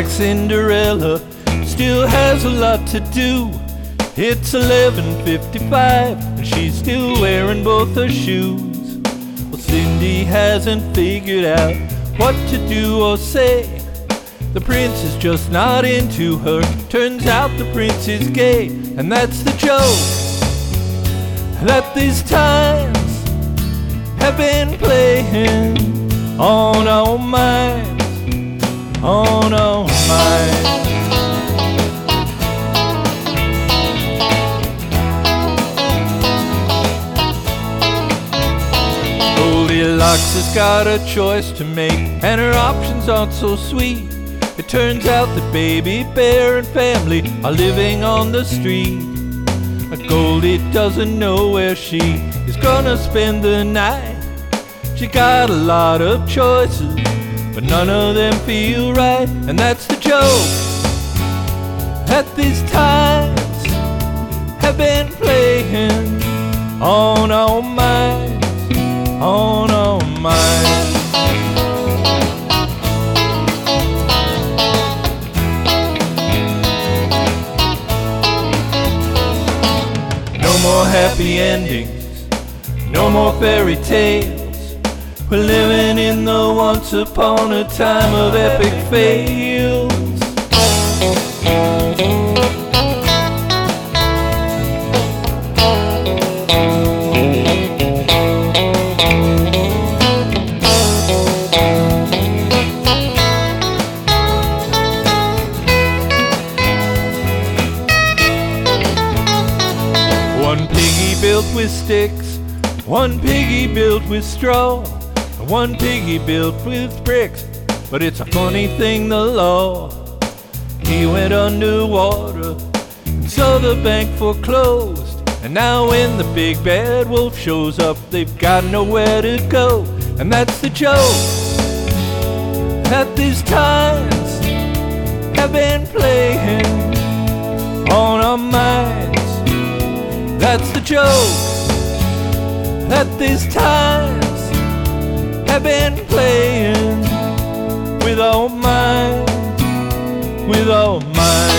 like Cinderella, still has a lot to do. It's 11:55 and she's still wearing both her shoes. Well, Cindy hasn't figured out what to do or say. The prince is just not into her. Turns out the prince is gay, and that's the joke that these times have been playing on our minds, on our minds. Goldilocks has got a choice to make, and her options aren't so sweet. It turns out that Baby Bear and family are living on the street. Goldie doesn't know where she is gonna spend the night. She got a lot of choices, but none of them feel right. And that's the joke that these times have been playing on our minds, on our minds. No more happy endings, no more fairy tales. We're living in the once upon a time of epic fails. One piggy built with sticks, one piggy built with straw, and one piggy built with bricks. But it's a funny thing, the law. He went underwater, and so the bank foreclosed. And now when the big bad wolf shows up, they've got nowhere to go. And that's the joke that these times have been playing on our minds. That's the joke that these times have been playing with our minds, with our minds.